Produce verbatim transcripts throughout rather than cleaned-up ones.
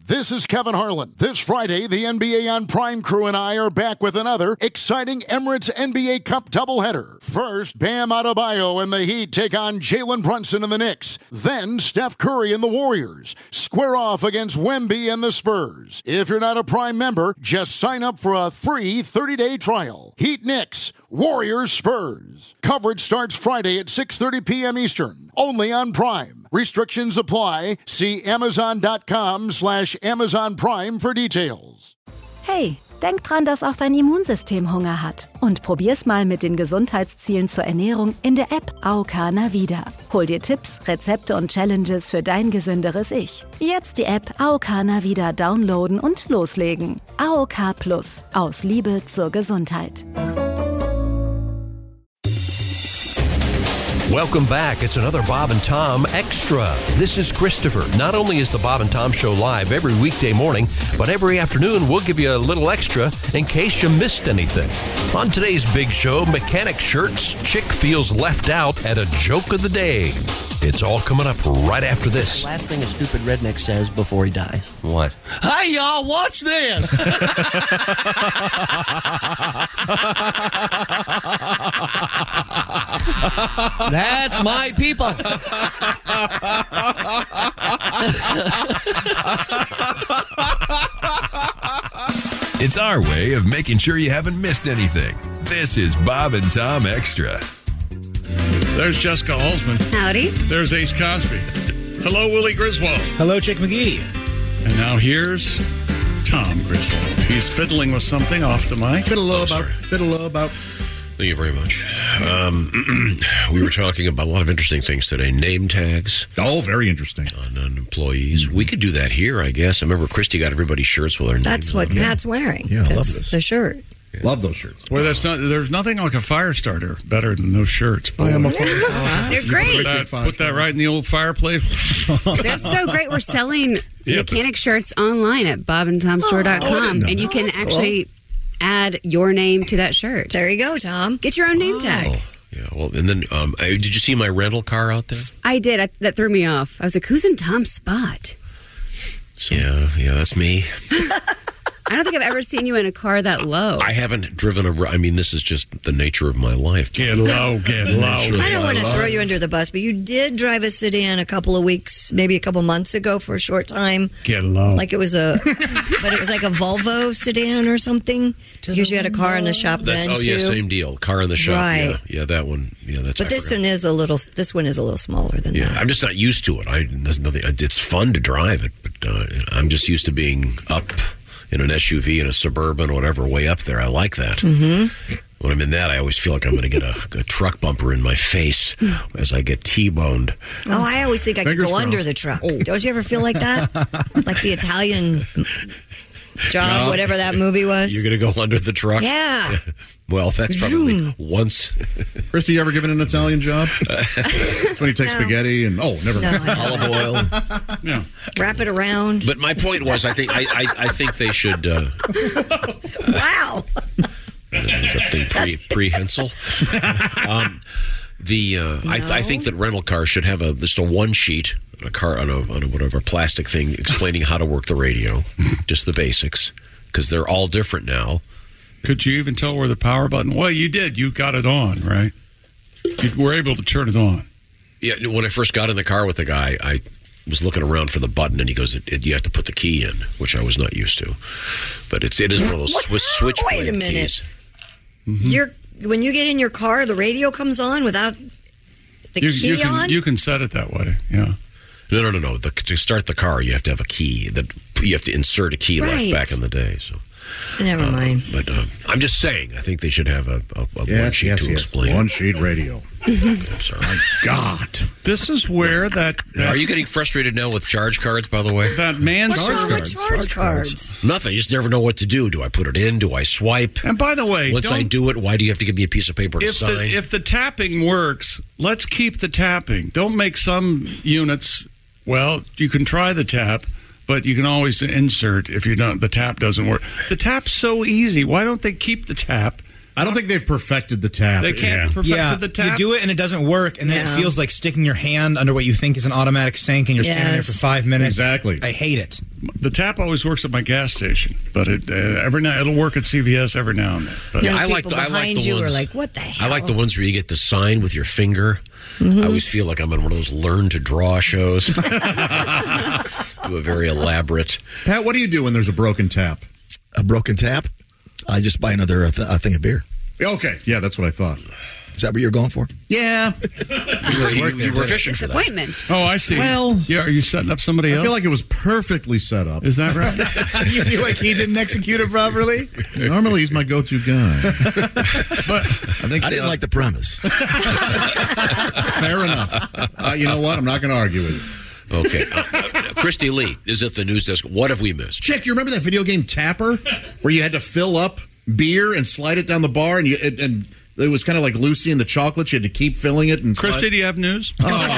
This is Kevin Harlan. This Friday, the N B A on Prime crew and I are back with another exciting Emirates N B A Cup doubleheader. First, Bam Adebayo and the Heat take on Jalen Brunson and the Knicks. Then, Steph Curry and the Warriors square off against Wemby and the Spurs. If you're not a Prime member, just sign up for a free thirty-day trial. Heat Knicks, Warriors Spurs. Coverage starts Friday at six thirty p.m. Eastern, only on Prime. Restrictions apply. See Amazon.com slash Amazon Prime für Details. Hey, denk dran, dass auch dein Immunsystem Hunger hat. Und probier's mal mit den Gesundheitszielen zur Ernährung in der App A O K Navida. Hol dir Tipps, Rezepte und Challenges für dein gesünderes Ich. Jetzt die App A O K Navida downloaden und loslegen. A O K Plus. Aus Liebe zur Gesundheit. Welcome back. It's another Bob and Tom Extra. This is Christopher. Not only is the Bob and Tom Show live every weekday morning, but every afternoon we'll give you a little extra in case you missed anything. On today's big show, mechanic shirts, chick feels left out at a joke of the day. It's all coming up right after this. Last thing a stupid redneck says before he dies. What? Hey, y'all, watch this. That's my people. It's our way of making sure you haven't missed anything. This is Bob and Tom Extra. There's Jessica Alsman. Howdy. There's Ace Cosby. Hello, Willie Griswold. Hello, Chick McGee. And now here's Tom Griswold. He's fiddling with something off the mic. Fiddle oh, about. Fiddle about. Thank you very much. Um, we were talking about a lot of interesting things today. Name tags. Oh, very interesting. On, on employees. Mm-hmm. We could do that here, I guess. I remember Christy got everybody's shirts with their names. That's what on. Pat's wearing. Yeah, I that's love this. The shirt. Yeah. Love those shirts. Well, that's not. There's nothing like a fire starter better than those shirts. I am a fire starter. They're great. Put that, put that right in the old fireplace. They're so great. We're selling yeah, mechanic shirts online at bob and tom store dot com, oh, and you can oh, actually cool. add your name to that shirt. There you go, Tom. Get your own name oh. tag. Yeah, well, and then um, I, did you see my rental car out there? I did. I, that threw me off. I was like, who's in Tom's spot? So, yeah, yeah, that's me. I don't think I've ever seen you in a car that low. I haven't driven a... I mean, this is just the nature of my life. Get low, get low. I don't want to throw you under the bus, but you did drive a sedan a couple of weeks, maybe a couple months ago for a short time. Get low. Like it was a... but it was like a Volvo sedan or something. Because you had a car in the shop That's, then, oh, too. yeah, same deal. Car in the shop. Right. Yeah, yeah, that one. Yeah, that's... But I this forgot. one is a little... This one is a little smaller than Yeah, that. I'm just not used to it. I there's nothing. It's fun to drive it, but uh, I'm just used to being up in an S U V, in a Suburban, whatever, way up there. I like that. Mm-hmm. When I'm in that, I always feel like I'm going to get a, a truck bumper in my face as I get T-boned. Oh, I always think I could Fingers go crossed. under the truck. Oh. Don't you ever feel like that? Like the Italian job, No. whatever that movie was? You're going to go under the truck? Yeah. Well, that's probably once. Christy, you ever given an Italian job? It's when you take No. spaghetti and, oh, never No, mind. I Olive oil. Yeah. Wrap it around. But my point was, I think I, I, I think they should... Uh, Wow. Is that thing pre, prehensile? um, the uh, I, I think that rental cars should have a just a one sheet on a car on a on a whatever plastic thing explaining how to work the radio, just the basics, because they're all different now. Could you even tell where the power button? Well, you did. You got it on, right? You were able to turn it on. Yeah, when I first got in the car with the guy, I was looking around for the button, and he goes, it, it, "You have to put the key in," which I was not used to. But it's it is one of those switch switch Wait a minute. keys. Mm-hmm. You're when you get in your car, the radio comes on without the You, key you can on? you can set it that way. Yeah. No, no, no, no. The, to start the car, you have to have a key. That you have to insert a key Right. like back in the day. So. Never mind. Uh, but uh, I'm just saying, I think they should have a, a, a Yes, one sheet yes, to yes. explain. One sheet radio. I'm sorry. God. This is where that, that Are you getting frustrated now with charge cards, by the way? that man's What's wrong with charge cards? Nothing. You just never know what to do. Do I put it in? Do I swipe? And by the way, Once I don't- do it, why do you have to give me a piece of paper to if sign? the, if the tapping works, let's keep the tapping. Don't make some units. Well, you can try the tap, but you can always insert if you don't. The tap doesn't work. The tap's so easy. Why don't they keep the tap? I don't think they've perfected the tap. They can't Yeah. perfect Yeah, the tap. you do it and it doesn't work, and then Yeah. it feels like sticking your hand under what you think is an automatic sink, and you're standing there Yes. for five minutes. Exactly. I hate it. The tap always works at my gas station, but it uh, every now it'll work at C V S every now and then. But You know, I like people the, I like behind the you ones. are like, what the hell? I like the ones where you get the sign with your finger. I always feel like I'm on one of those learn to draw shows. Do a very elaborate. Pat, what do you do when there's a broken tap? A broken tap? I just buy another uh, th- a thing of beer. Okay, yeah, that's what I thought. Is that what you're going for? Yeah. You were, you, you were fishing for that. Disappointment. oh, I see. Well- yeah, are you setting up somebody I else? feel like it was perfectly set up. Is that right? You feel like he didn't execute it properly? Normally, he's my go-to guy. but I think I didn't uh, like the premise. Fair enough. Uh, you know what? I'm not going to argue with you. Okay. Uh, uh, Christy Lee is at the news desk. What have we missed? Chick, you remember that video game Tapper, where you had to fill up beer and slide it down the bar, and you and, and it was kind of like Lucy and the Chocolates. You had to keep filling it. And Christy, slide- do you have news?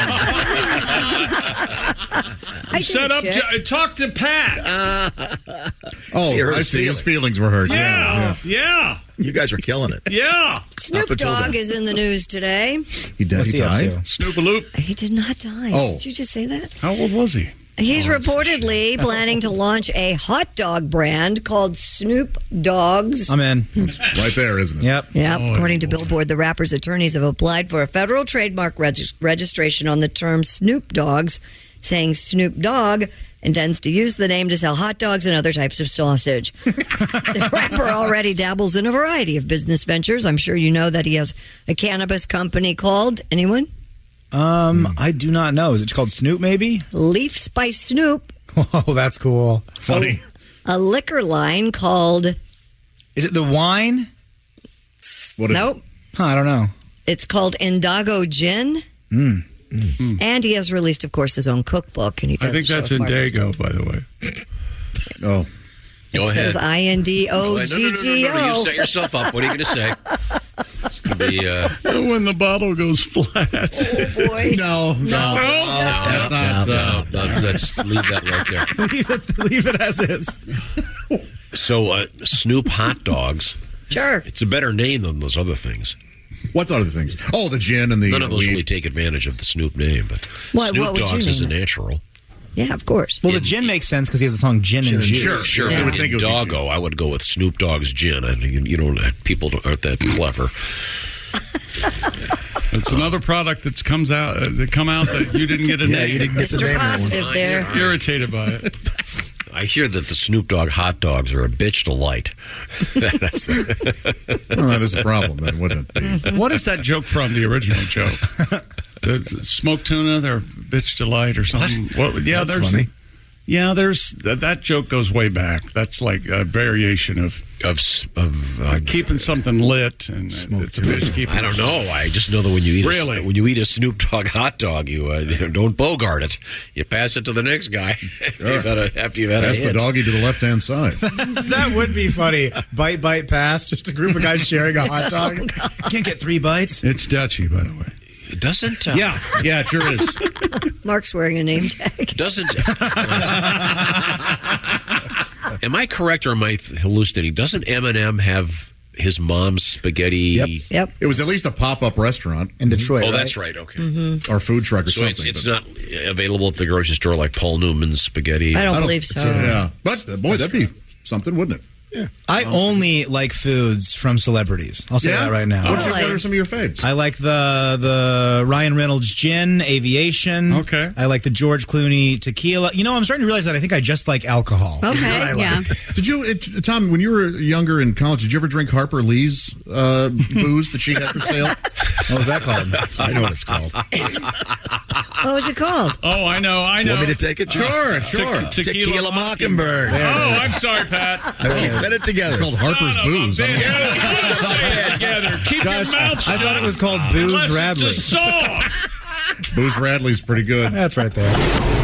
I Set do, up. Chick. To, talk to Pat. oh, She hurt I his see. His feelings. feelings were hurt. yeah, yeah, You guys are killing it. yeah. Snoop until Dogg then. is in the news today. He, did, What's he he up died. to? Snoopaloop. He did not die. Oh. Did you just say that? How old was he? He's reportedly planning to launch a hot dog brand called Snoop Dogs. I'm in. Right there, isn't it? Yep. Yep. Oh, According to boy. Billboard, the rapper's attorneys have applied for a federal trademark reg- registration on the term Snoop Dogs, saying Snoop Dogg intends to use the name to sell hot dogs and other types of sausage. The rapper already dabbles in a variety of business ventures. I'm sure you know that he has a cannabis company called, anyone? Um, I do not know. Is it called Snoop, maybe? Leafs by Snoop. Oh, that's cool. Funny. A liquor line called, Is it the wine? What is nope, Huh, I don't know. it's called Indago Gin. Mm. And he has released, of course, his own cookbook. And he does I think a show that's with Martha Indigo, Stewart. by the way. Oh. It Go says ahead. I N D Go O ahead. No, no, G no, no, G no, no. You O. set yourself up. What are you going to say? It's going to be. Uh, When the bottle goes flat. Oh, boy. No, no, that's not. no, uh, no, let's leave that right there. leave, it, leave it as is. So, uh, Snoop Hot Dogs. Sure. It's a better name than those other things. What other things? Oh, the gin and the None of those weed. really take advantage of the Snoop name, but What- Snoop what would you Dogs is a name it? natural. Yeah, of course. Well, the gin makes sense because he has the song Gin, and Juice. Sure, sure. Yeah. I would think it would be Doggo, I would go with Snoop Dogg's gin. I think you don't. People aren't that clever. It's another product that comes out uh, that come out that you didn't get a Yeah, name. you didn't get the Mister name. That one. Positive there. Irritated by it. I hear that the Snoop Dogg hot dogs are a bitch to light. That's Well, that is a problem, then, wouldn't it be? What is that joke from? The original joke. The, the smoked tuna, they're bitch delight or something. What? Yeah, That's there's. funny. Yeah, there's that, that joke goes way back. That's like a variation of of s- of. Uh, keeping something lit, and uh, it's a bitch keeping. I don't know. I just know that when you eat Really? a, when you eat a Snoop Dogg hot dog, you, uh, you don't bogart it. You pass it to the next guy after you've had a after you've had Pass a the hit. doggy to the left-hand side. That would be funny. Bite, bite, pass. Just a group of guys sharing a hot dog. Can't get three bites. It's Dutchy, by the way. Doesn't uh, Yeah, yeah, it sure is. Mark's wearing a name tag. doesn't. Am I correct or am I hallucinating? Doesn't Eminem have his mom's spaghetti? Yep. Yep. It was at least a pop-up restaurant In Detroit. Oh, right? that's right. Okay. Mm-hmm. or food truck or So something. it's, it's but- not available at the grocery store like Paul Newman's spaghetti. I don't I don't believe so. Yeah, but uh, boy, that'd be something, wouldn't it? Yeah. I only like foods from celebrities. I'll say Yeah? that right now. What's your, Really? what are some of your faves? I like the the Ryan Reynolds gin, aviation. Okay. I like the George Clooney tequila. You know, I'm starting to realize that I think I just like alcohol. Okay. Yeah. Did you, it, Tom, when you were younger in college, did you ever drink Harper Lee's uh, booze that she had for sale? What was that called? I know what it's called. What was it called? Oh, I know, I know. Want me to take it? Sure, sure. Te- tequila, Tequila Mockingbird. Oh, I'm sorry, Pat. We said it together. It's called Harper's Son of a Booze. I bitch. don't know. Say it together. Keep Gosh, your mouth shut. I thought it was called Booze Unless Radley. It's a song. Booze Radley's pretty good. That's right there.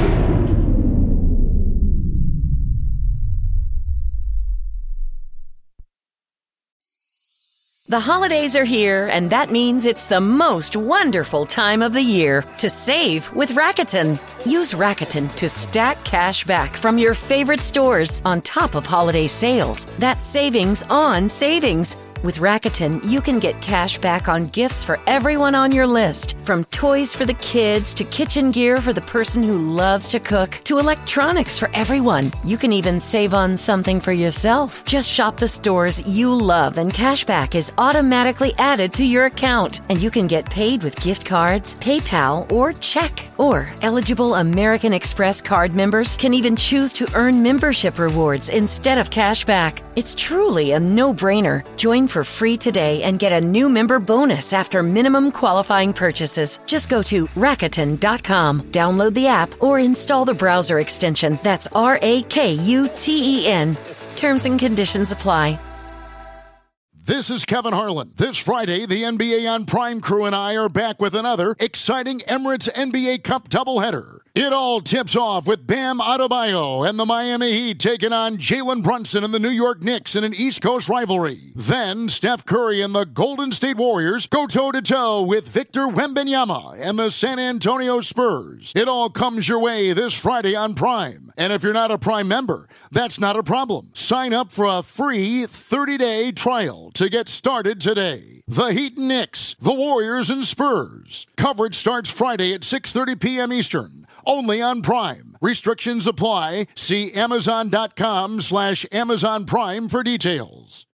The holidays are here, and that means it's the most wonderful time of the year to save with Rakuten. Use Rakuten to stack cash back from your favorite stores on top of holiday sales. That's savings on savings. With Rakuten, you can get cash back on gifts for everyone on your list. From toys for the kids to kitchen gear for the person who loves to cook to electronics for everyone. You can even save on something for yourself. Just shop the stores you love and cashback is automatically added to your account. And you can get paid with gift cards, PayPal, or check. Or eligible American Express card members can even choose to earn membership rewards instead of cashback. It's truly a no-brainer. Join for free today and get a new member bonus after minimum qualifying purchases. Just go to Rakuten dot com, download the app, or install the browser extension. That's R A K U T E N. Terms and conditions apply. This is Kevin Harlan. This Friday, the N B A on Prime crew and I are back with another exciting Emirates N B A Cup doubleheader. It all tips off with Bam Adebayo and the Miami Heat taking on Jalen Brunson and the New York Knicks in an East Coast rivalry. Then Steph Curry and the Golden State Warriors go toe-to-toe with Victor Wembanyama and the San Antonio Spurs. It all comes your way this Friday on Prime. And if you're not a Prime member, that's not a problem. Sign up for a free thirty-day trial to get started today. The Heat and Knicks, the Warriors and Spurs. Coverage starts Friday at six thirty p.m. Eastern. Only on Prime. Restrictions apply. See Amazon.com slash Amazon Prime for details.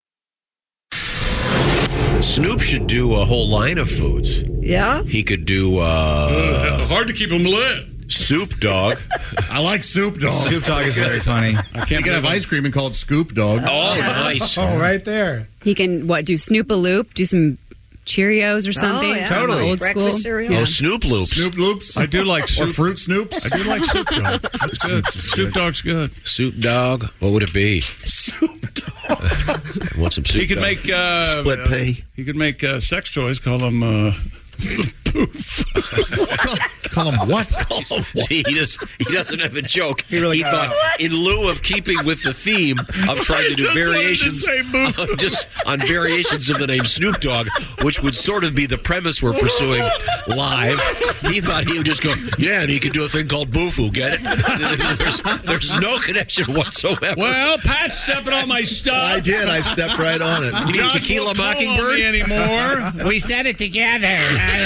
Snoop should do a whole line of foods. Yeah? He could do... Uh, uh, hard to keep him lit. Soup Dog. I like Soup Dog. Soup Dog is very funny. I can't you can have ice cream and call it Scoop Dog. Oh, nice. Oh, right there. He can, what, do Snoop a Loop? Do some Cheerios or something? Oh, yeah. Totally. Old Breakfast school. cereal. Oh, Snoop Loops. Snoop Loops. I do like soup. Or Fruit Snoops. I do like Soup Dog. That's good. Soup Dog's good. Soup Dog. What would it be? Soup Dog. I want some soup He could dog. make uh, Split uh, pay. He could make uh, sex toys. Call them uh, poof. Call him what? Call him what? See, he, just, he doesn't have a joke. He really thought, in lieu of keeping with the theme of trying to do just wanted to variations, say boof. uh, just on variations of the name Snoop Dogg, which would sort of be the premise we're pursuing live. He thought he would just go, yeah, and he could do a thing called Boofoo. Get it? There's, there's no connection whatsoever. Well, Pat's stepping on my stuff. I did. I stepped right on it. You mean Josh Tequila won't call on Mockingbird? me anymore. We said it together.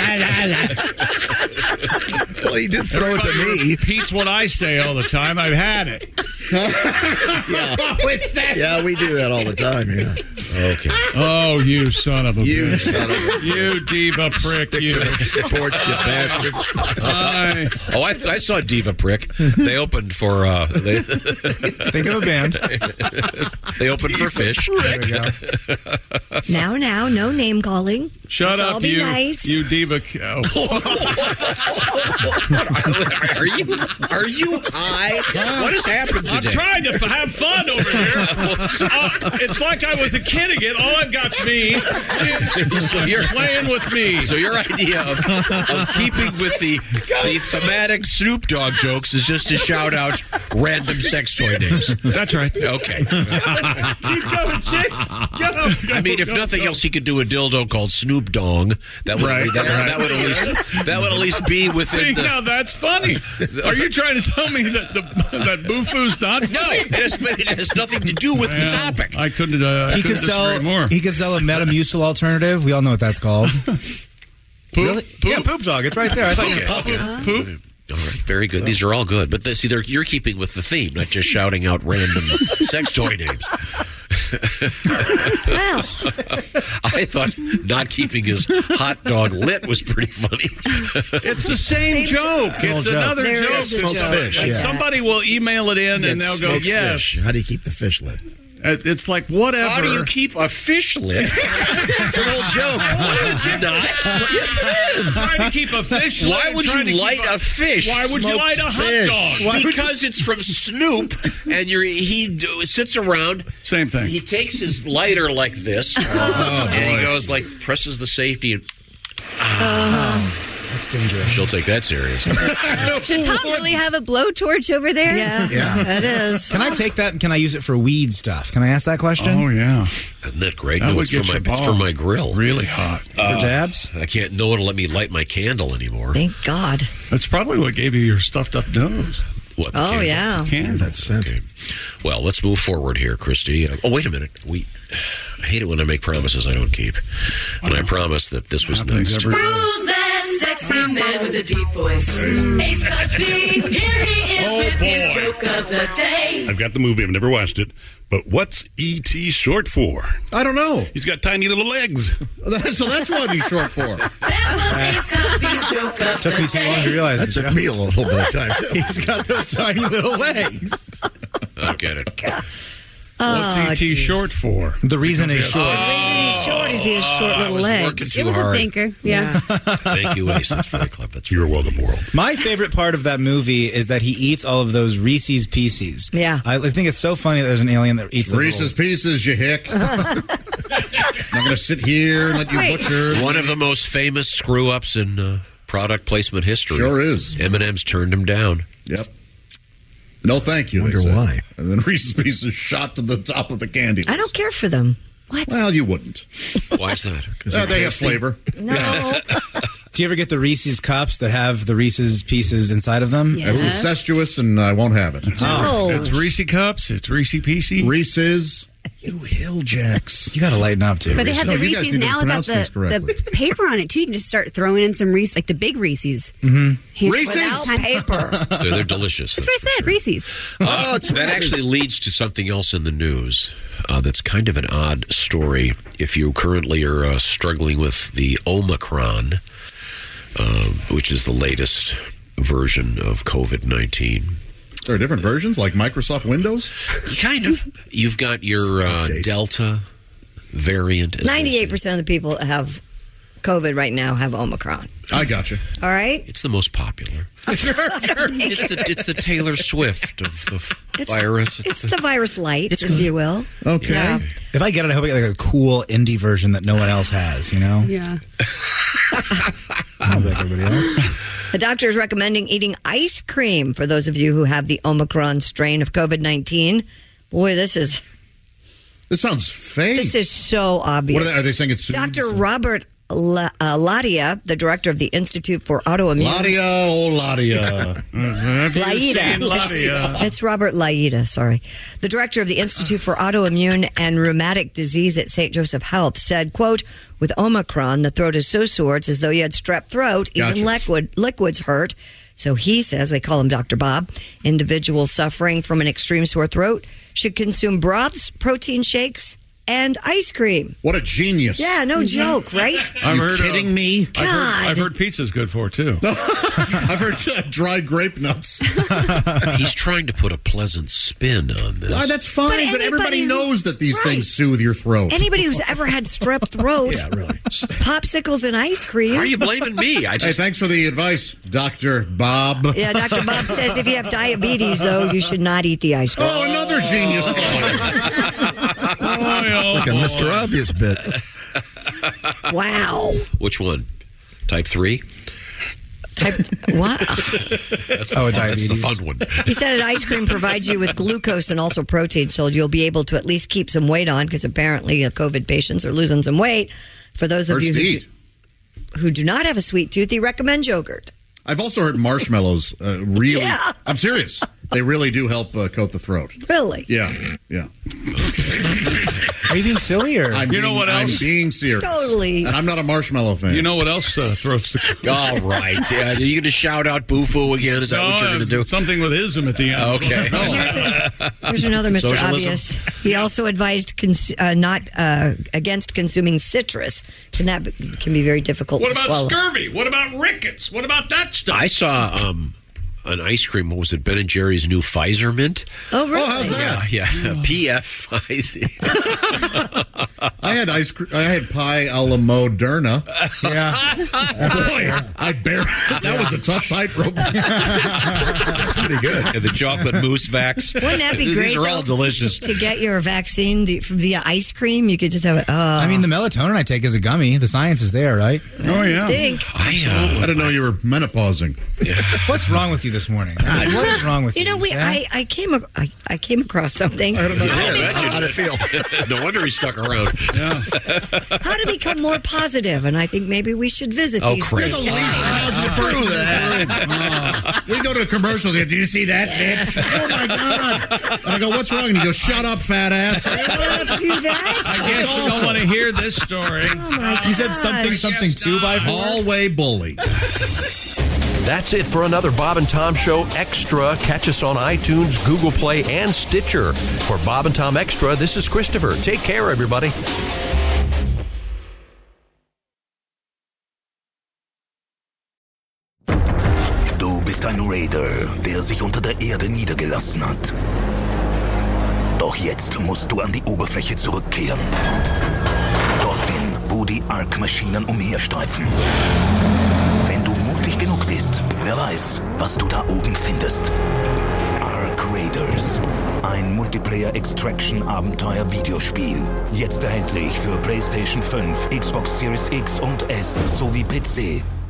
Well, he did throw it to me. Repeats what I say all the time. I've had it. Yeah. What's that? Yeah, we do that all the time. Yeah. Okay. Oh, you son of a You bitch. son of a You diva prick, you. sports, you bastard. I, Oh, I, I saw Diva Prick. They opened for uh, they, Think of a band. they opened for Fish. There we go. Now, now, no name calling. shut Let's all up, be you. nice. You diva. Oh. Are you are you high? What has happened I'm today? trying to f- have fun over here. Uh, it's like I was a kid again. All I've got's me. So you're playing with me. So your idea of, of keeping with the the thematic Snoop Dogg jokes is just to shout out random sex toy names. That's right. Okay. Keep going, chick. Go, I mean, if go, nothing go. else, he could do a dildo called Snoop Dong. That would Right, that, right. that would at least that would at least be See, within the. now that's funny. Are you trying to tell me that the that Boofoo's not No, funny? it has, it has nothing to do with the Well, topic. I couldn't. Uh, I He couldn't could sell. disagree more. He could sell a Metamucil alternative. We all know what that's called. Poop, Really? poop, Yeah, poop dog. It's right there. I thought you Okay. were poop. All right, very good. These are all good. But this, see, they're, you're keeping with the theme, not just shouting out random sex toy names. Well, I thought not keeping his hot dog lit was pretty funny. It's the same, Same joke. joke. It's There another is a joke. joke. It's Smoked fish, and yeah. Somebody will email it in, and they'll go, Smoked "Yes." fish. How do you keep the fish lit? Uh, It's like whatever. How do you keep a fish lit? It's an old joke. It's not. Yes, it is. trying to keep a fish. Why lit, would trying you to light keep a fish? Why would you Smoked light a fish. hot dog? Because it's from Snoop, and you're, he do, sits around. Same thing. He takes his lighter like this, and he goes like presses the safety. And, That's dangerous. she'll take that serious. Does Tom really have a blowtorch over there? yeah, Yeah. it is. Can I take that and can I use it for weed stuff? Can I ask that question? Oh yeah, Isn't that great? that no, would it's get for my your it's ball for my grill. really hot. For dabs? I can't. No one will let me light my candle anymore. Thank God. That's probably what gave you your stuffed up nose. What? the Oh, candle? yeah. Can That's scent. Okay. Well, let's move forward here, Christy. Uh, oh, wait a minute. We I hate it when I make promises I don't keep. And I promised that this was next. Who's that sexy man with a deep voice? Ace Cosby, here he is Oh, with his boy. joke of the day. I've got the movie. I've never watched it. But what's E T short for? I don't know. He's got tiny little legs. So that's what he's short for. That was Ace Cosby's joke of Took me the too long to day. realize That it, took Joe. me a little bit of time. He's got those tiny little legs. I get it. What's E T short for? The reason is short. The reason he's short is he has short little legs. It was a thinker. Yeah. Thank you, Ace. That's very clever. That's You're welcome, world. My favorite part of that movie is that he eats all of those Reese's Pieces. Yeah. I think it's so funny that there's an alien that eats those Reese's little- Pieces, you hick. I'm not going to sit here and let you Wait. butcher. one of the most famous screw-ups in uh, product placement history. Sure is. M and M's turned him down. Yep. No, thank you. Wonder they said. why. And then Reese's Pieces shot to the top of the candy. I don't care for them. What? Well, you wouldn't. Why is that? Uh, they have flavor. No. Do you ever get the Reese's cups that have the Reese's Pieces inside of them? Yeah. That's incestuous, and I won't have it. Oh. It's Reese Cups. It's Reese Piecey. Reese's. You hill jacks. You got to lighten up, too. But they have No, the you guys Reese's need to now without pronounce things the, correctly. the paper on it, too. You can just start throwing in some Reese, like the big Reese's. Mm-hmm. Reese's? Without paper. They're, they're delicious. That's what I said, Reese's. Uh, that actually leads to something else in the news uh, that's kind of an odd story. If you currently are uh, struggling with the Omicron, uh, which is the latest version of COVID nineteen. There are different versions, like Microsoft Windows? Kind of. You've got your uh, Delta variant. as they say. ninety-eight percent of the people that have COVID right now have Omicron. I got you. All right? It's the most popular. It's the it's the Taylor Swift of, of It's- virus. It's the virus light, if you will. Okay. Yeah. If I get it, I hope I get like a cool indie version that no one else has, you know? Yeah. I don't like everybody else. The doctor is recommending eating ice cream for those of you who have the Omicron strain of COVID nineteen. Boy, this is This sounds fake. this is so obvious. What are they, are they saying it's Doctor Robert La, uh, Ladia, the director of the Institute for Autoimmune. Ladia, oh Ladia. Laida. It's, it's Robert Laida, sorry. The director of the Institute for Autoimmune and Rheumatic Disease at Saint Joseph Health said, quote, with Omicron, the throat is so sore, it's as though you had strep throat. Even Gotcha. liquid, liquids hurt. So he says, we call him Doctor Bob, individuals suffering from an extreme sore throat should consume broths, protein shakes, and ice cream. What a genius. Yeah, no joke, right? I've You heard, kidding uh, me? I've heard, I've God. heard pizza's good for it, too. I've heard uh, dry grape nuts. He's trying to put a pleasant spin on this. Ah, that's fine, But but, everybody anybody who- knows that these Right. things soothe your throat. Anybody who's ever had strep throat, Yeah, really. popsicles and ice cream. Why are you blaming me? I Hey, just thanks for the advice, Doctor Bob. Yeah, Doctor Bob says if you have diabetes, though, you should not eat the ice cream. Oh, another genius thought. Like a Mister Obvious bit. Wow. which one? Type three? Type, wow. That's the, Oh, fun, that's the diabetes. fun one. He said that ice cream provides you with glucose and also protein, so you'll be able to at least keep some weight on, because apparently uh, COVID patients are losing some weight. For those of Hurts you to who eat. do, who do not have a sweet tooth, he recommends yogurt. I've also heard marshmallows uh, really. Yeah. I'm serious. They really do help uh, coat the throat. Really? Yeah, yeah. Are you being silly or? I'm You being, know what I'm else? being serious. Totally. And I'm not a marshmallow fan. You know what else uh, throats the... All right. Yeah, are you going to shout out Boo-Foo again? Is that what you're going to do? Something with ism at the end. Okay. Here's another Mister Socialism. Obvious. He also advised cons- uh, not uh, against consuming citrus. Can that be, can be very difficult What to about swallow. scurvy? What about rickets? What about that stuff? I saw um, an ice cream. What was it? Ben and Jerry's new Pfizer mint. Oh, really? Oh, how's that? Yeah, yeah. P F I Z. I had ice cream. I had pie a la Moderna. Yeah. Boy, I barely. That was a tough tightrope. That's pretty good. And the chocolate mousse vax. Wouldn't that be These great? are all though, delicious. To get your vaccine the, via ice cream, you could just have it. Oh, I mean, the melatonin I take is a gummy. The science is there, right? Oh, yeah. think. I, uh, I didn't know you were menopausing. What's wrong with you this morning? God, what is wrong with you? You know, we Yeah? I, I came ac- I, I came across something. I don't know. How'd it feel? no wonder he stuck around. Yeah. How to become more positive, and I think maybe we should visit Oh, these. great. You're the least positive Screw that. We go to a commercial. Did you see that, bitch? Oh, my God. And I go, what's wrong? And he goes, shut up, fat ass. Do that? I guess you don't want to hear this story. Oh, my God. You said something, something two by four? Hallway bully. That's it for another Bob and Tom Show Extra. Catch us on iTunes, Google Play, and Stitcher. For Bob and Tom Extra, this is Christopher. Take care, everybody. Du bist ein Raider, der sich unter der Erde niedergelassen hat. Doch jetzt musst du an die Oberfläche zurückkehren. Dorthin, wo die Ark-Maschinen umherstreifen. Wenn du mutig genug bist, wer weiß, was du da oben findest. Ark Raiders. Ein Multiplayer-Extraction-Abenteuer-Videospiel. Jetzt erhältlich für PlayStation fünf, Xbox Series X und S sowie P C.